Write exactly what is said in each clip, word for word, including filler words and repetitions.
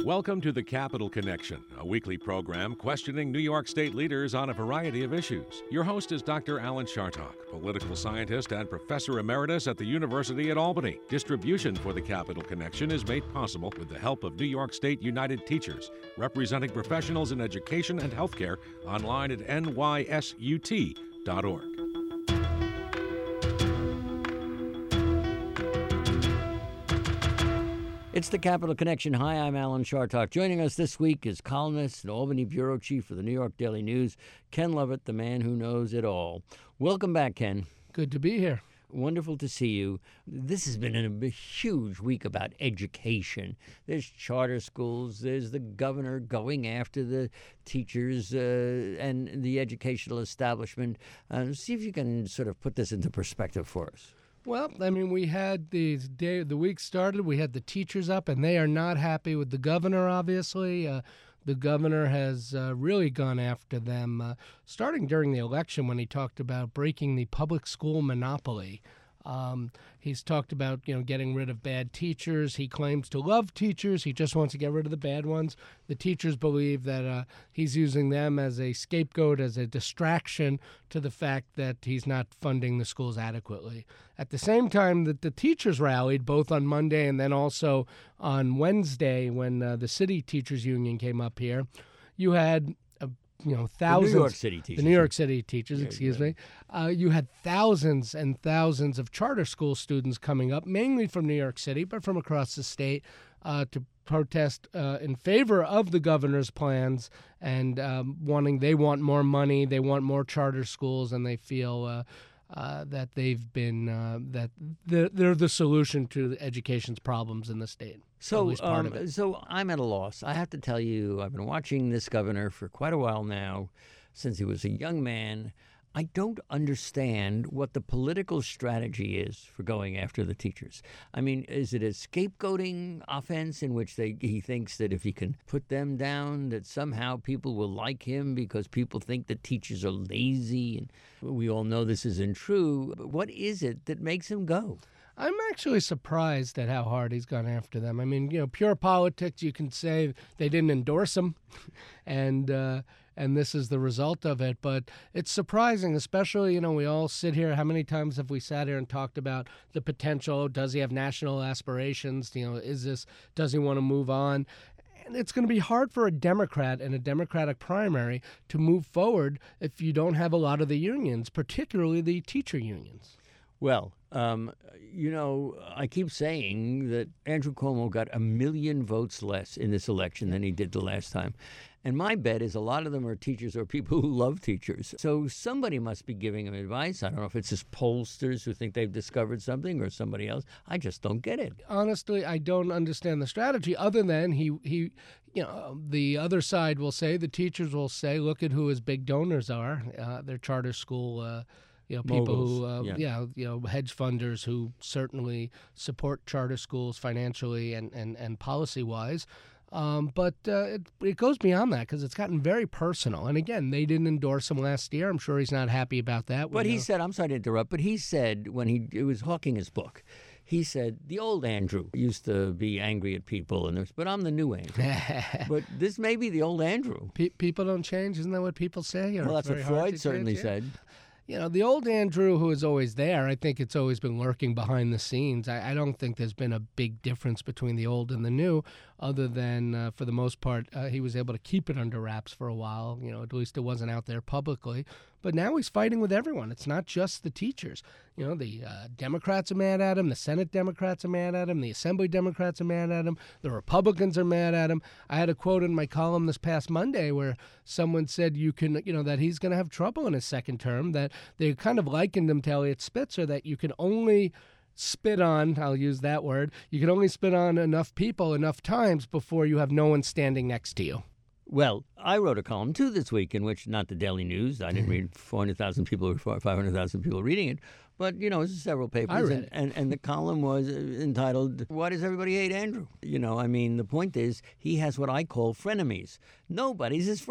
Welcome to the Capital Connection, a weekly program questioning New York State leaders on a variety of issues. Your host is Doctor Alan Chartock, political scientist and professor emeritus at the University at Albany. Distribution for the Capital Connection is made possible with the help of New York State United Teachers, representing professionals in education and healthcare, online at N Y S U T dot org. It's the Capital Connection. Hi, I'm Alan Chartock. Joining us this week is columnist and Albany bureau chief for the New York Daily News, Ken Lovett, the man who knows it all. Welcome back, Ken. Good to be here. Wonderful to see you. This has been a huge week about education. There's charter schools. There's the governor going after the teachers uh, and the educational establishment. Uh, see if you can sort of put this into perspective for us. Well, I mean, we had the day, the week started, we had the teachers up, and they are not happy with the governor, obviously. Uh, the governor has uh, really gone after them, uh, starting during the election when he talked about breaking the public school monopoly. Um, he's talked about, you know, getting rid of bad teachers. He claims to love teachers. He just wants to get rid of the bad ones. The teachers believe that uh, he's using them as a scapegoat, as a distraction to the fact that he's not funding the schools adequately. At the same time that the teachers rallied, both on Monday and then also on Wednesday when uh, the city teachers union came up here, you had You know, thousands. The New York City teachers. The New York City teachers, yeah, excuse yeah. me. Uh, you had thousands and thousands of charter school students coming up, mainly from New York City, but from across the state, uh, to protest uh, in favor of the governor's plans and um, wanting. They want more money. They want more charter schools, and they feel uh, uh, that they've been uh, that they're, they're the solution to the education's problems in the state. So, um, so I'm at a loss. I have to tell you, I've been watching this governor for quite a while now, since he was a young man. I don't understand what the political strategy is for going after the teachers. I mean, is it a scapegoating offense in which they, he thinks that if he can put them down, that somehow people will like him because people think that teachers are lazy? And we all know this isn't true. But what is it that makes him go? I'm actually surprised at how hard he's gone after them. I mean, you know, pure politics, you can say they didn't endorse him, and uh, and this is the result of it. But it's surprising, especially, you know, we all sit here. How many times have we sat here and talked about the potential? Does he have national aspirations? You know, is this, does he want to move on? And it's going to be hard for a Democrat in a Democratic primary to move forward if you don't have a lot of the unions, particularly the teacher unions. Well, um, you know, I keep saying that Andrew Cuomo got a million votes less in this election than he did the last time. And my bet is a lot of them are teachers or people who love teachers. So somebody must be giving him advice. I don't know if it's his pollsters who think they've discovered something or somebody else. I just don't get it. Honestly, I don't understand the strategy other than he, he, you know, the other side will say, the teachers will say, look at who his big donors are. Uh, their charter school uh You know, people Moguls, who, uh, yeah. yeah, you know, hedge funders who certainly support charter schools financially and, and, and policy-wise. Um, but uh, it, it goes beyond that because it's gotten very personal. And again, they didn't endorse him last year. I'm sure he's not happy about that. But we he know. said, I'm sorry to interrupt, but he said when he, he was hawking his book, he said, the old Andrew used to be angry at people, and there's, but I'm the new Andrew. But this may be the old Andrew. Pe- people don't change. Isn't that what people say? Or Well, that's what very hard Freud to certainly change? Yeah. said. You know, the old Andrew who is always there, I think it's always been lurking behind the scenes. I, I don't think there's been a big difference between the old and the new, other than, uh, for the most part, uh, he was able to keep it under wraps for a while. You know, at least it wasn't out there publicly. But now he's fighting with everyone. It's not just the teachers. You know, the uh, Democrats are mad at him. The Senate Democrats are mad at him. The Assembly Democrats are mad at him. The Republicans are mad at him. I had a quote in my column this past Monday where someone said you can, you know, that he's going to have trouble in his second term, that they kind of likened him to Eliot Spitzer, that you can only spit on, I'll use that word, you can only spit on enough people enough times before you have no one standing next to you. Well, I wrote a column, too, this week in which, not the Daily News, I didn't read four hundred thousand people or five hundred thousand people reading it, but, you know, it's several papers. I read and, it. and, and the column was entitled, Why Does Everybody Hate Andrew? You know, I mean, the point is, he has what I call frenemies. Nobody's his friend.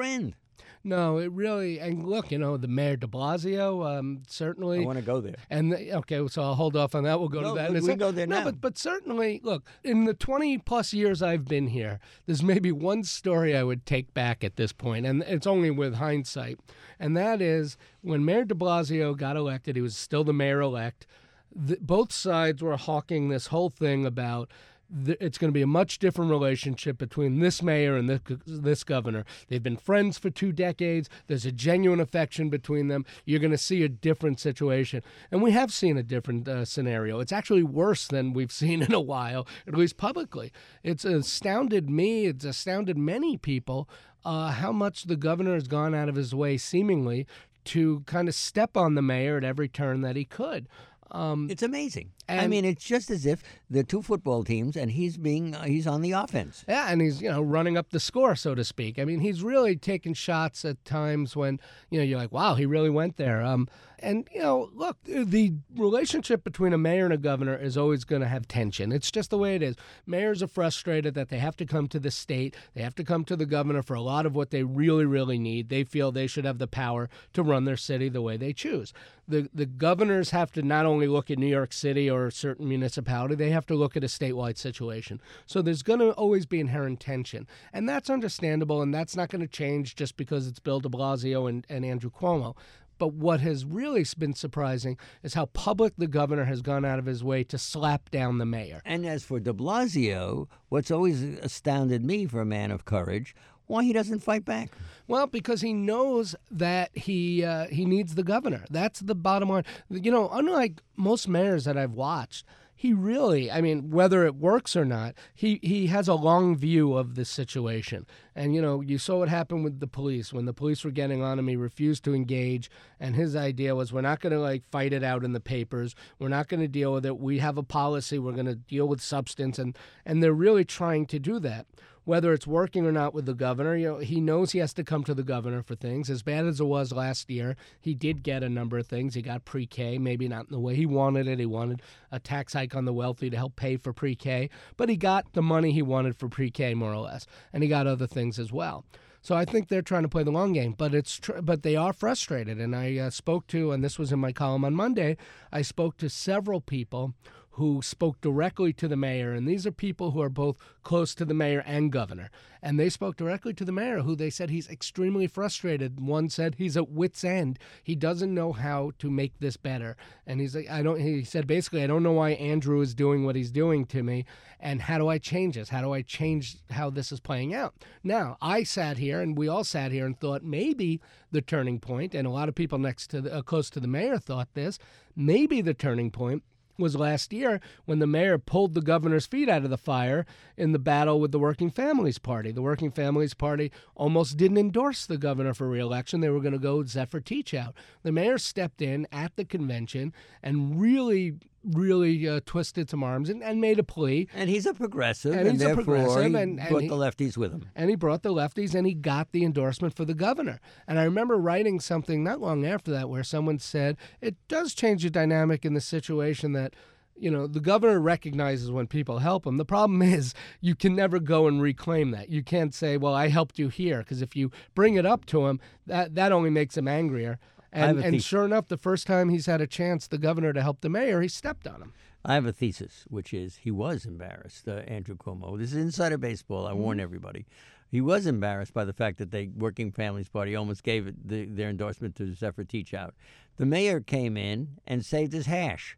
No, it really, and look, you know, the Mayor de Blasio, um, certainly. I want to go there. And the, okay, so I'll hold off on that. We'll go No, to that. we in a can sec. go there no, now. but but certainly, look, in the twenty plus years I've been here, there's maybe one story I would take back at this point, and it's only with hindsight, and that is when Mayor de Blasio got elected. He was still the mayor-elect. The, both sides were hawking this whole thing about it's going to be a much different relationship between this mayor and this, this governor. They've been friends for two decades. There's a genuine affection between them. You're going to see a different situation. And we have seen a different uh, scenario. It's actually worse than we've seen in a while, at least publicly. It's astounded me. It's astounded many people uh, how much the governor has gone out of his way, seemingly, to kind of step on the mayor at every turn that he could. Um, It's amazing. I and- mean, it's just as if they're two football teams, and he's being uh, he's on the offense. Yeah, and he's, you know, running up the score, so to speak. I mean, he's really taking shots at times when, you know, you're like, wow, he really went there. Um, and, you know, look, the relationship between a mayor and a governor is always going to have tension. It's just the way it is. Mayors are frustrated that they have to come to the state. They have to come to the governor for a lot of what they really, really need. They feel they should have the power to run their city the way they choose. The, the governors have to not only look at New York City or a certain municipality, they have to look at a statewide situation. So there's going to always be inherent tension. And that's understandable, and that's not going to change just because it's Bill de Blasio and, and Andrew Cuomo. But what has really been surprising is how public the governor has gone out of his way to slap down the mayor. And as for de Blasio, what's always astounded me for a man of courage, why he doesn't fight back. Well, because he knows that he uh, he needs the governor. That's the bottom line. You know, unlike most mayors that I've watched, he really, I mean, whether it works or not, he, he has a long view of the situation. And, you know, you saw what happened with the police. When the police were getting on him, he refused to engage. And his idea was, we're not going to, like, fight it out in the papers. We're not going to deal with it. We have a policy. We're going to deal with substance. And, and they're really trying to do that. Whether it's working or not with the governor, you know, he knows he has to come to the governor for things. As bad as it was last year, he did get a number of things. He got pre-K, maybe not in the way he wanted it. He wanted a tax hike on the wealthy to help pay for pre-K, but he got the money he wanted for pre-K, more or less, and he got other things as well. So I think they're trying to play the long game, but it's tr- but they are frustrated. And I uh, spoke to, and this was in my column on Monday, I spoke to several people who spoke directly to the mayor, and these are people who are both close to the mayor and governor. And they spoke directly to the mayor, who they said he's extremely frustrated. One said he's at wit's end. He doesn't know how to make this better. And he's like, I don't. He said basically, I don't know why Andrew is doing what he's doing to me, and how do I change this? How do I change how this is playing out? Now, I sat here, and we all sat here and thought maybe the turning point, and a lot of people next to the, uh, close to the mayor thought this, maybe the turning point was last year when the mayor pulled the governor's feet out of the fire in the battle with the Working Families Party. The Working Families Party almost didn't endorse the governor for re-election. They were going to go Zephyr Teachout. The mayor stepped in at the convention and really, really uh, twisted some arms and, and made a plea. And he's a progressive, And and, he's a therefore progressive, he and- and brought he- the lefties with him. And he brought the lefties, and he got the endorsement for the governor. And I remember writing something not long after that where someone said, it does change the dynamic in the situation that, you know, the governor recognizes when people help him. The problem is you can never go and reclaim that. You can't say, well, I helped you here, because if you bring it up to him, that, that only makes him angrier. have And, a and the- sure enough, the first time he's had a chance, the governor, to help the mayor, he stepped on him. I have a thesis, which is he was embarrassed, uh, Andrew Cuomo. This is insider baseball. I warn everybody. He was embarrassed by the fact that the Working Families Party almost gave it the, their endorsement to Zephyr Teachout. The mayor came in and saved his hash.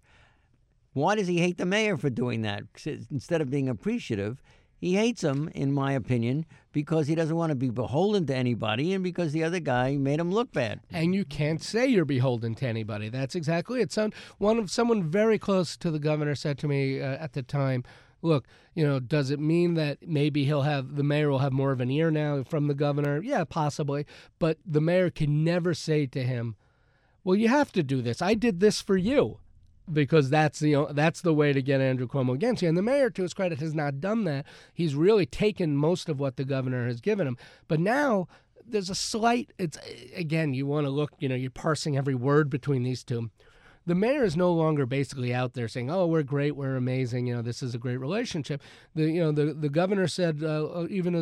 Why does he hate the mayor for doing that? Instead of being appreciative, he hates him, in my opinion, because he doesn't want to be beholden to anybody and because the other guy made him look bad. And you can't say you're beholden to anybody. That's exactly it. Some, one of someone very close to the governor said to me uh, at the time, look, you know, does it mean that maybe he'll have, the mayor will have more of an ear now from the governor? Yeah, possibly. But the mayor can never say to him, well, you have to do this. I did this for you. Because that's the, you know, that's the way to get Andrew Cuomo against you. And the mayor, to his credit, has not done that. He's really taken most of what the governor has given him. But now there's a slight, it's, again, you want to look, you know, you're parsing every word between these two. The mayor is no longer basically out there saying, oh, we're great, we're amazing, you know, this is a great relationship. The, you know, the, the governor said, uh, even as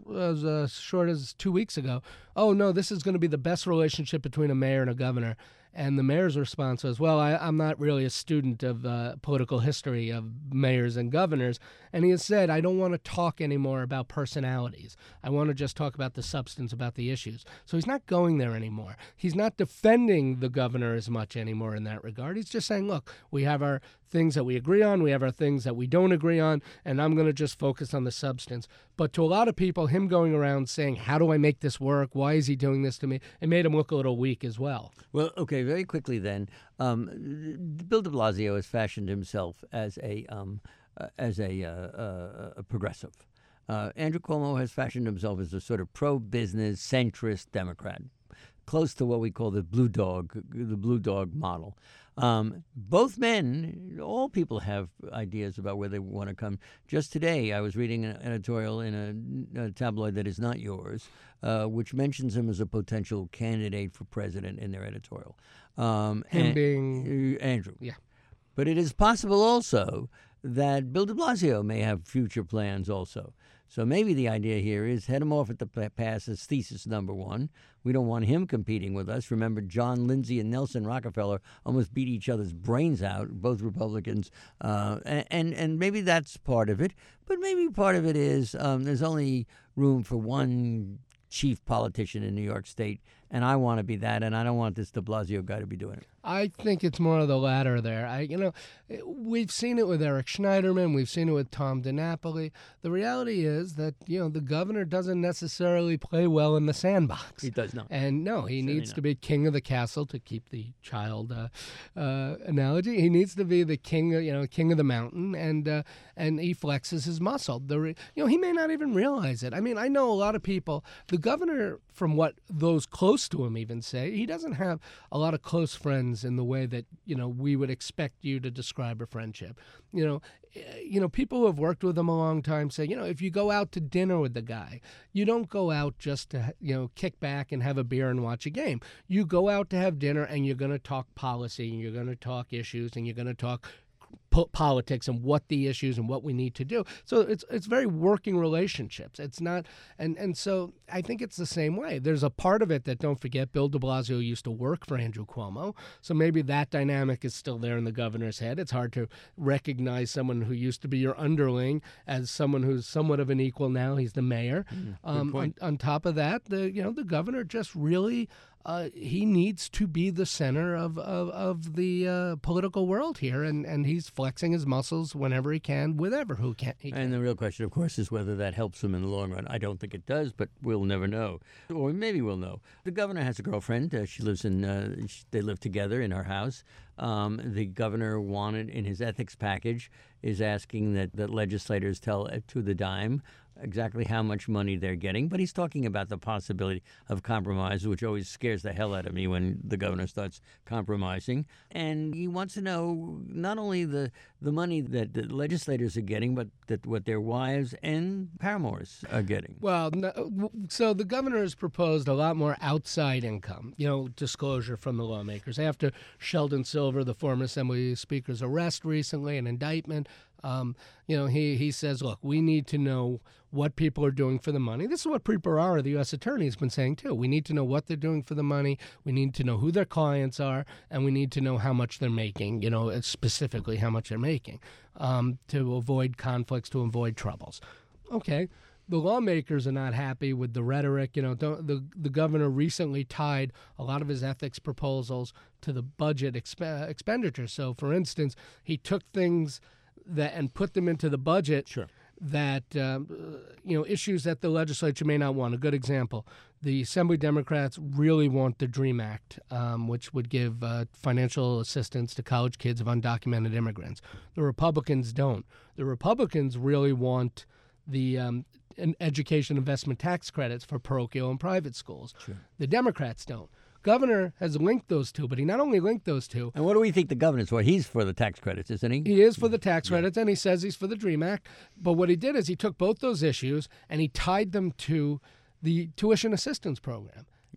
as uh, short as two weeks ago, oh, no, this is going to be the best relationship between a mayor and a governor. And the mayor's response was, well, I, I'm not really a student of uh, political history of mayors and governors. And he has said, I don't want to talk anymore about personalities. I want to just talk about the substance, about the issues. So he's not going there anymore. He's not defending the governor as much anymore in that regard. He's just saying, look, we have our things that we agree on, we have our things that we don't agree on, and I'm going to just focus on the substance. But to a lot of people, him going around saying, how do I make this work? Why is he doing this to me? It made him look a little weak as well. Well, okay, very quickly then, um, Bill de Blasio has fashioned himself as a um, uh, as a, uh, uh, a progressive. Uh, Andrew Cuomo has fashioned himself as a sort of pro-business, centrist Democrat, close to what we call the blue dog, the blue dog model. Um, both men, all people have ideas about where they want to come. Just today, I was reading an editorial in a, a tabloid that is not yours, uh, which mentions him as a potential candidate for president in their editorial. Um, Him and, being uh, Andrew. Yeah. But it is possible also that Bill de Blasio may have future plans also. So maybe the idea here is head him off at the pass as thesis number one. We don't want him competing with us. Remember, John Lindsay and Nelson Rockefeller almost beat each other's brains out, both Republicans. Uh, and, and maybe that's part of it. But maybe part of it is um, there's only room for one chief politician in New York State, and I want to be that, and I don't want this de Blasio guy to be doing it. I think it's more of the latter there. I, you know, we've seen it with Eric Schneiderman. We've seen it with Tom DiNapoli. The reality is that, you know, the governor doesn't necessarily play well in the sandbox. He does not. And no, he Certainly needs not. to be king of the castle, to keep the child uh, uh, analogy. He needs to be the king, of, you know, king of the mountain, and uh, and he flexes his muscle. The re- you know, he may not even realize it. I mean, I know a lot of people. The governor, from what those close to him even say, he doesn't have a lot of close friends in the way that, you know, we would expect you to describe a friendship. You know, you know, people who have worked with him a long time say, you know, if you go out to dinner with the guy, you don't go out just to, you know, kick back and have a beer and watch a game. You go out to have dinner, and you're going to talk policy, and you're going to talk issues, and you're going to talk po- politics and what the issues and what we need to do. So it's it's very working relationships. It's not, and and so I think it's the same way. There's a part of it that, don't forget, Bill de Blasio used to work for Andrew Cuomo, so maybe that dynamic is still there in the governor's head. It's hard to recognize someone who used to be your underling as someone who's somewhat of an equal now. He's the mayor. Mm, um, on, on top of that, the you know the governor just really. Uh, he needs to be the center of, of, of the uh, political world here, and, and he's flexing his muscles whenever he can, with ever who can. He can. And the real question, of course, is whether that helps him in the long run. I don't think it does, but we'll never know. Or maybe we'll know. The governor has a girlfriend. Uh, she lives in, uh, she, they live together in her house. Um, the governor wanted, in his ethics package, is asking that, that legislators tell uh, to the dime exactly how much money they're getting, but he's talking about the possibility of compromise, which always scares the hell out of me when the governor starts compromising. And he wants to know not only the, the money that the legislators are getting, but that what their wives and paramours are getting. Well, no, so the governor has proposed a lot more outside income, you know, disclosure from the lawmakers. After Sheldon Silver, the former Assembly Speaker's arrest recently, an indictment, Um, you know, he, he says, look, we need to know what people are doing for the money. This is what Preet Bharara, the U S attorney, has been saying, too. We need to know what they're doing for the money. We need to know who their clients are, and we need to know how much they're making, you know, specifically how much they're making, um, to avoid conflicts, to avoid troubles. Okay. The lawmakers are not happy with the rhetoric. You know, don't, the the governor recently tied a lot of his ethics proposals to the budget exp- expenditures. So, for instance, he took things that and put them into the budget. Sure. That um, you know, issues that the legislature may not want. A good example: the Assembly Democrats really want the DREAM Act, um, which would give uh, financial assistance to college kids of undocumented immigrants. The Republicans don't. The Republicans really want the um, an education investment tax credits for parochial and private schools. Sure. The Democrats don't. Governor has linked those two, but he not only linked those two. And what do we think the governor's for? He's for the tax credits, isn't he? He is for the tax credits, yeah. And he says he's for the DREAM Act. But what he did is he took both those issues and he tied them to the tuition assistance program.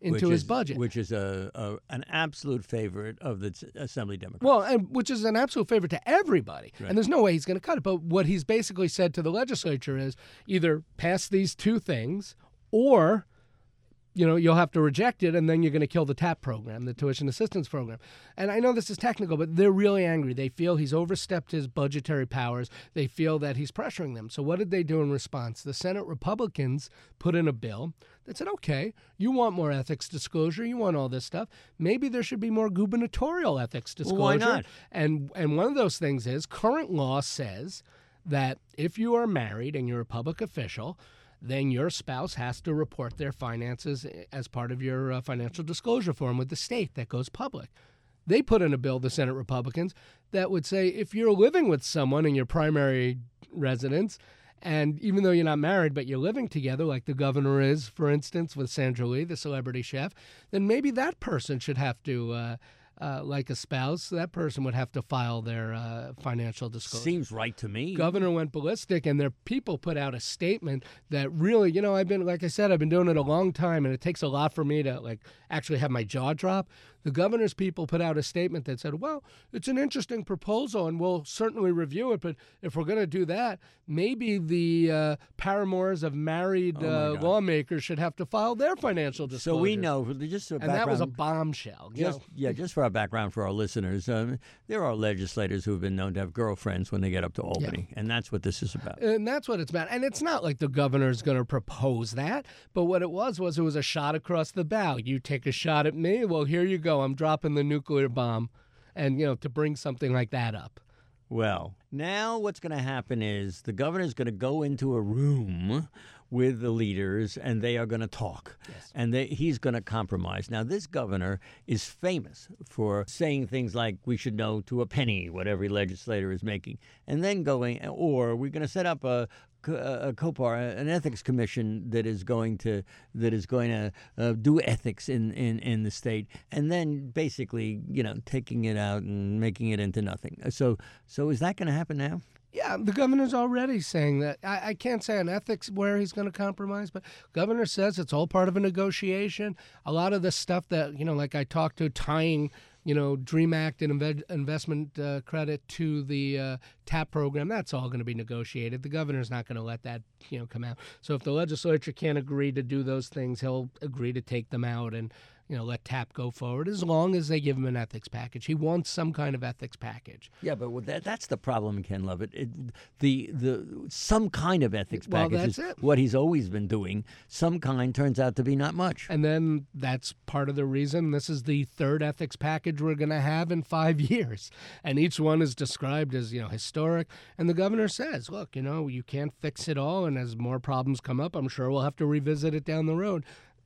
into which his is, budget. which is a, a an absolute favorite of the Assembly Democrats. Well, and which is an absolute favor to everybody. Right. And there's no way he's going to cut it. But what he's basically said to the legislature is either pass these two things or, you know, you'll have to reject it, and then you're going to kill the TAP program, the tuition assistance program. And I know this is technical, but they're really angry. They feel he's overstepped his budgetary powers. They feel that he's pressuring them. So what did they do in response? The Senate Republicans put in a bill that said, okay, you want more ethics disclosure, you want all this stuff. Maybe there should be more gubernatorial ethics disclosure. Well, why not? And, and one of those things is current law says that if you are married and you're a public official, then your spouse has to report their finances as part of your uh, financial disclosure form with the state that goes public. They put in a bill, the Senate Republicans, that would say if you're living with someone in your primary residence, and even though you're not married, but you're living together, like the governor is, for instance, with Sandra Lee, the celebrity chef, then maybe that person should have to uh, uh, like a spouse, that person would have to file their uh, financial disclosure. Seems right to me. Governor went ballistic, and their people put out a statement that really, you know, I've been, like I said, I've been doing it a long time, and it takes a lot for me to, like, actually have my jaw drop. The governor's people put out a statement that said, well, it's an interesting proposal, and we'll certainly review it, but if we're going to do that, maybe the uh, paramours of married Oh, uh, lawmakers should have to file their financial disclosure. So we know, just a And background, that was a bombshell. you Just, know. yeah, just for our background for our listeners, um, there are legislators who have been known to have girlfriends when they get up to Albany, and that's what this is about. And that's what it's about. And it's not like the governor's going to propose that, but what it was was it was a shot across the bow. You take a shot at me, well, here you go. I'm dropping the nuclear bomb, and, you know, to bring something like that up. Well, now what's going to happen is the governor's going to go into a room with the leaders, and they are going to talk. Yes. And they, he's going to compromise. Now, this governor is famous for saying things like, we should know to a penny what every legislator is making, and then going, or we're going to set up a a COPAR, an ethics commission that is going to that is going to uh, do ethics in, in, in the state, and then basically, you know, taking it out and making it into nothing. So, so is that going to happen now? Yeah, the governor's already saying that. I, I can't say on ethics where he's going to compromise, but governor says it's all part of a negotiation. A lot of the stuff that, you know, like I talked to, tying, you know, DREAM Act and inve- investment uh, credit to the uh, TAP program, that's all going to be negotiated. The governor's not going to let that, you know, come out. So if the legislature can't agree to do those things, he'll agree to take them out and, you know, let TAP go forward as long as they give him an ethics package. He wants some kind of ethics package. Yeah, but with that, that's the problem, Ken Lovett. It, the the some kind of ethics Well, package that's is it. what he's always been doing. Some kind turns out to be not much. And then that's part of the reason this is the third ethics package we're going to have in five years. And each one is described as, you know, historic. And the governor says, look, you know, you can't fix it all. And as more problems come up, I'm sure we'll have to revisit it down the road.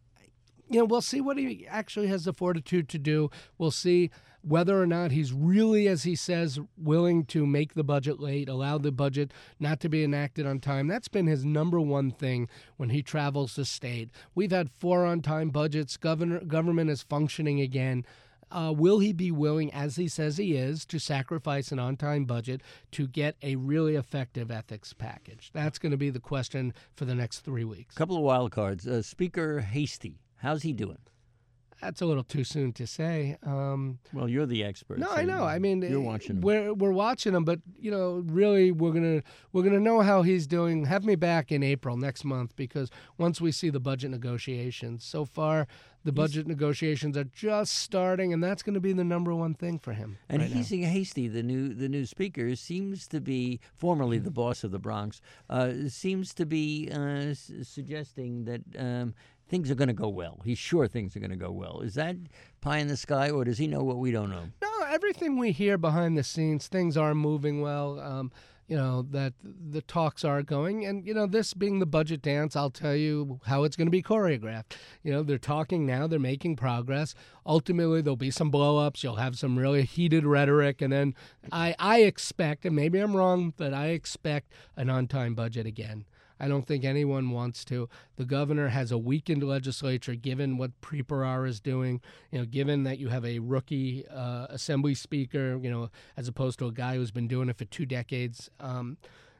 You know, we'll see what he actually has the fortitude to do. We'll see whether or not he's really, as he says, willing to make the budget late, allow the budget not to be enacted on time. That's been his number one thing when he travels the state. We've had four on-time budgets. Governor, government is functioning again. Uh, will he be willing, as he says he is, to sacrifice an on-time budget to get a really effective ethics package? That's going to be the question for the next three weeks. Couple of wild cards. Uh, Speaker Hasty, how's he doing? That's a little too soon to say. Um, Well, you're the expert. no, so I know. I mean, you're watching him. We're we're watching him, but you know, really, we're gonna we're gonna know how he's doing. Have me back in April next month, because once we see the budget negotiations. So far, the budget negotiations are just starting, and that's going to be the number one thing for him. And right he's now. Hasty, the new the new speaker, seems to be formerly the boss of the Bronx. Uh, seems to be uh, s- suggesting that um, things are going to go well. He's sure things are going to go well. Is that pie in the sky, or does he know what we don't know? No, everything we hear behind the scenes, things are moving well. Um, you know, that the talks are going. And, you know, this being the budget dance, I'll tell you how it's going to be choreographed. You know, they're talking now, they're making progress. Ultimately, there'll be some blow-ups. You'll have some really heated rhetoric. And then I, I expect, and maybe I'm wrong, but I expect an on-time budget again. I don't think anyone wants to. The governor has a weakened legislature, given what Preparar is doing. You know, given that you have a rookie uh, assembly speaker, you know, as opposed to a guy who's been doing it for two decades. Um,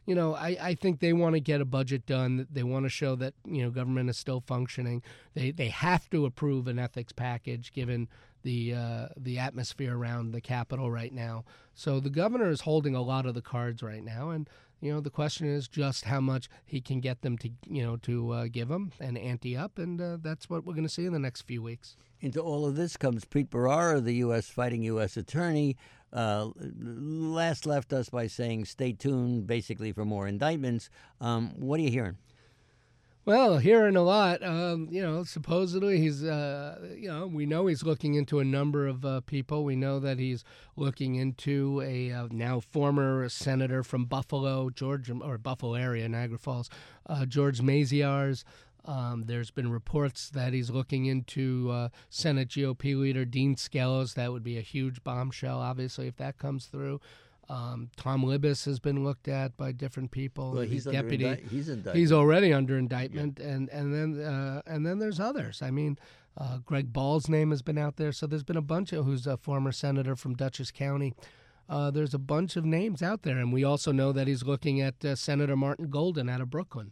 you know, I, I think they want to get a budget done. They want to show that, you know, government is still functioning. They they have to approve an ethics package given the uh, the atmosphere around the Capitol right now. So the governor is holding a lot of the cards right now, and you know the question is just how much he can get them to you know to uh, give them and ante up, and uh, that's what we're going to see in the next few weeks. Into all of this comes Preet Bharara, the U S fighting U S attorney. Uh, last left us by saying, "Stay tuned," basically for more indictments. Um, what are you hearing? Well, hearing a lot. Um, you know, supposedly he's, uh, you know, we know he's looking into a number of uh, people. We know that he's looking into a uh, now former senator from Buffalo, Georgia, or Buffalo area, Niagara Falls, uh, George Maziarz. Um, there's been reports that he's looking into uh, Senate G O P leader Dean Skelos. That would be a huge bombshell, obviously, if that comes through. Um, Tom Libous has been looked at by different people. Well, he's, deputy. Indi- he's indicted. He's already under indictment, yeah. and and then uh, and then there's others. I mean, uh, Greg Ball's name has been out there. So there's been a bunch of who's a former senator from Dutchess County. Uh, there's a bunch of names out there, and we also know that he's looking at uh, Senator Martin Golden out of Brooklyn.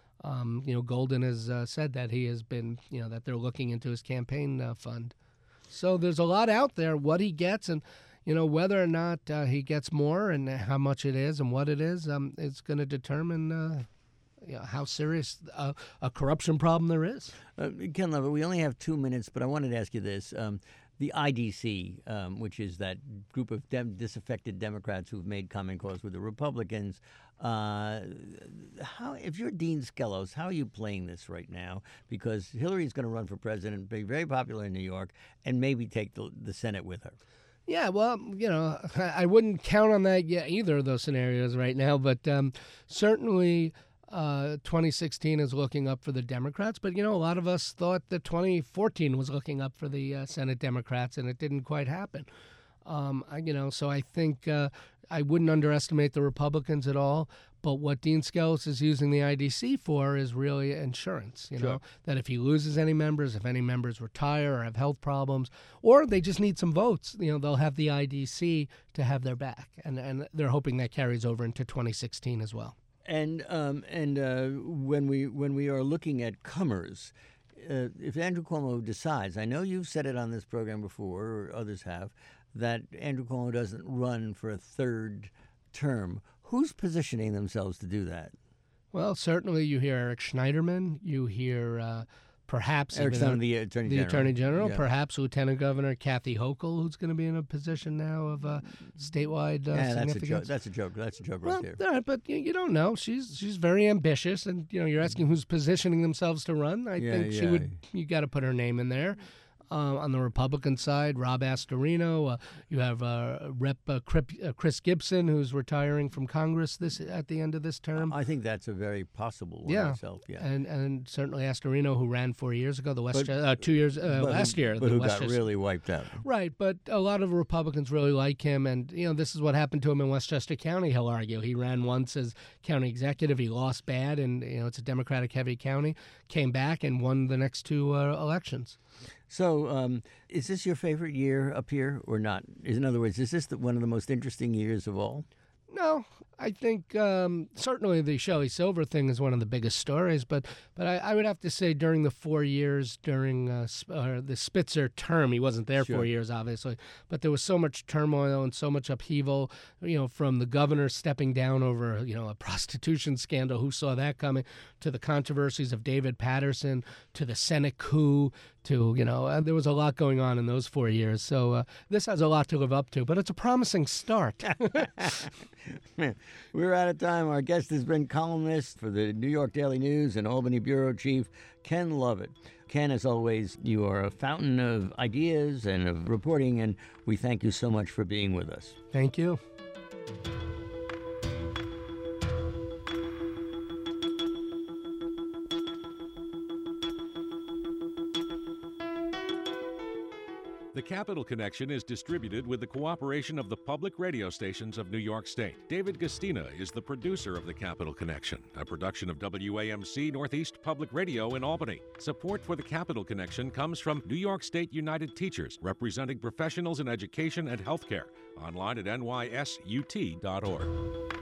Um, you know, Golden has uh, said that he has been, you know, that they're looking into his campaign uh, fund. So there's a lot out there. What he gets and you know, whether or not uh, he gets more and how much it is and what it is, um, it's going to determine uh, you know, how serious uh, a corruption problem there is. Uh, Ken Levitt, we only have two minutes, but I wanted to ask you this. Um, the I D C, um, which is that group of dem- disaffected Democrats who've made common cause with the Republicans, uh, how, if you're Dean Skelos, how are you playing this right now? Because Hillary's going to run for president, be very popular in New York, and maybe take the, the Senate with her. Yeah, well, you know, I wouldn't count on that yet, either of those scenarios right now, but um, certainly uh, twenty sixteen is looking up for the Democrats. But, you know, a lot of us thought that twenty fourteen was looking up for the uh, Senate Democrats, and it didn't quite happen. Um, I, you know, so I think uh, I wouldn't underestimate the Republicans at all. But what Dean Skelos is using the I D C for is really insurance, you sure. know, that if he loses any members, if any members retire or have health problems, or they just need some votes, you know, they'll have the I D C to have their back. And, and they're hoping that carries over into twenty sixteen as well. And um, and uh, when we when we are looking at comers, uh, if Andrew Cuomo decides, I know you've said it on this program before, or others have, that Andrew Cuomo doesn't run for a third term. Who's positioning themselves to do that? Well, certainly you hear Eric Schneiderman. You hear uh, perhaps Eric even, Schneiderman, the Attorney the General. Attorney General, yeah. perhaps Lieutenant Governor Kathy Hochul, who's going to be in a position now of uh, statewide uh, yeah, that's significance. a joke. That's a joke. That's a joke well, right there. Right, but you, you don't know. She's she's very ambitious, and you know you're asking who's positioning themselves to run. I yeah, think yeah. she would. You got to put her name in there. Uh, on the Republican side, Rob Astorino. Uh, you have uh, Rep uh, Chris Gibson, who's retiring from Congress this at the end of this term. I think that's a very possible one yeah. myself. Yeah, and and certainly Astorino, who ran four years ago, the West but, uh, two years uh, last who, year, but the who West got really wiped out. Right, but a lot of Republicans really like him, and you know this is what happened to him in Westchester County. He'll argue he ran once as county executive, he lost bad, and you know it's a Democratic-heavy county. Came back and won the next two uh, elections. So, um, is this your favorite year up here or not? In other words, is this the, one of the most interesting years of all? No, I think um, certainly the Shelley Silver thing is one of the biggest stories, but but I, I would have to say during the four years during uh, uh, the Spitzer term, he wasn't there sure. four years, obviously, but there was so much turmoil and so much upheaval, you know, from the governor stepping down over, you know, a prostitution scandal, who saw that coming, to the controversies of David Patterson, to the Senate coup, to, you know, uh, there was a lot going on in those four years. So uh, this has a lot to live up to, but it's a promising start. We're out of time. Our guest has been columnist for the New York Daily News and Albany Bureau Chief Ken Levitt. Ken, as always, you are a fountain of ideas and of reporting, and we thank you so much for being with us. Thank you. The Capital Connection is distributed with the cooperation of the public radio stations of New York State. David Gastina is the producer of The Capital Connection, a production of W A M C Northeast Public Radio in Albany. Support for The Capital Connection comes from New York State United Teachers, representing professionals in education and healthcare. Online at N Y S U T dot org.